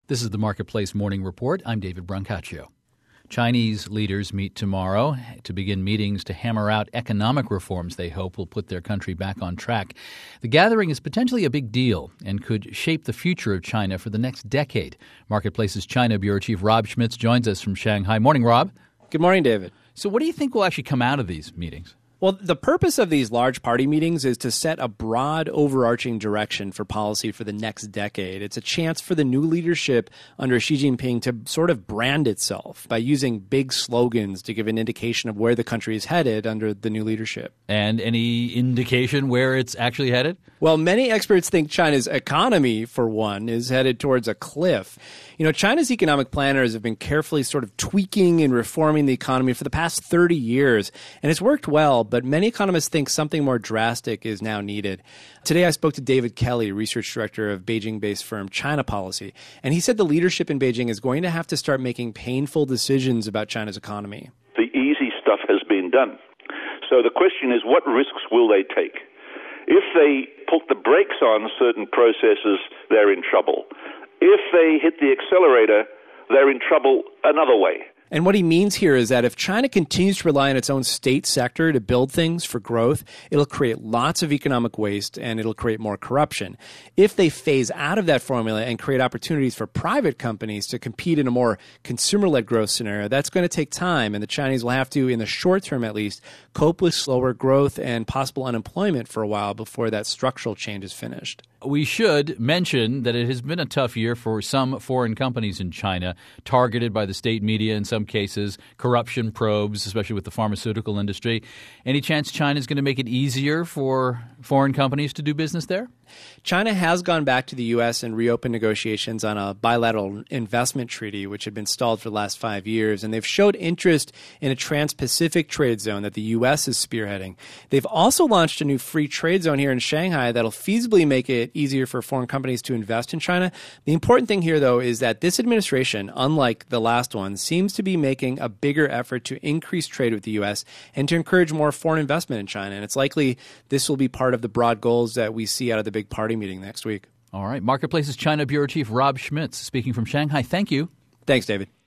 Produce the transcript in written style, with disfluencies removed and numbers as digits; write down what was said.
This is the Marketplace Morning Report. I'm David Brancaccio. Chinese leaders meet tomorrow to begin meetings to hammer out economic reforms they hope will put their country back on track. The gathering is potentially a big deal and could shape the future of China for the next decade. Marketplace's China Bureau Chief Rob Schmitz joins us from Shanghai. Morning, Rob. Good morning, David. So what do you think will actually come out of these meetings? Well, the purpose of these large party meetings is to set a broad, overarching direction for policy for the next decade. It's a chance for the new leadership under Xi Jinping to sort of brand itself by using big slogans to give an indication of where the country is headed under the new leadership. And any indication where it's actually headed? Well, many experts think China's economy, for one, is headed towards a cliff. You know, China's economic planners have been carefully sort of tweaking and reforming the economy for the past 30 years, and it's worked well, but many economists think something more drastic is now needed. Today I spoke to David Kelly, research director of Beijing-based firm China Policy, and he said the leadership in Beijing is going to have to start making painful decisions about China's economy. The easy stuff has been done. So the question is, what risks will they take? If they put the brakes on certain processes, they're in trouble. If they hit the accelerator, they're in trouble another way. And what he means here is that if China continues to rely on its own state sector to build things for growth, it'll create lots of economic waste and it'll create more corruption. If they phase out of that formula and create opportunities for private companies to compete in a more consumer-led growth scenario, that's going to take time, and the Chinese will have to, in the short term at least, cope with slower growth and possible unemployment for a while before that structural change is finished. We should mention that it has been a tough year for some foreign companies in China, targeted by the state media in some cases, corruption probes, especially with the pharmaceutical industry. Any chance China is going to make it easier for foreign companies to do business there? China has gone back to the U.S. and reopened negotiations on a bilateral investment treaty, which had been stalled for the last 5 years, and they've showed interest in a trans-Pacific trade zone that the U.S. is spearheading. They've also launched a new free trade zone here in Shanghai that'll feasibly make it easier for foreign companies to invest in China. The important thing here, though, is that this administration, unlike the last one, seems to be making a bigger effort to increase trade with the U.S. and to encourage more foreign investment in China, and it's likely this will be part of the broad goals that we see out of the big party meeting next week. All right. Marketplace's China Bureau Chief Rob Schmitz speaking from Shanghai. Thank you. Thanks, David.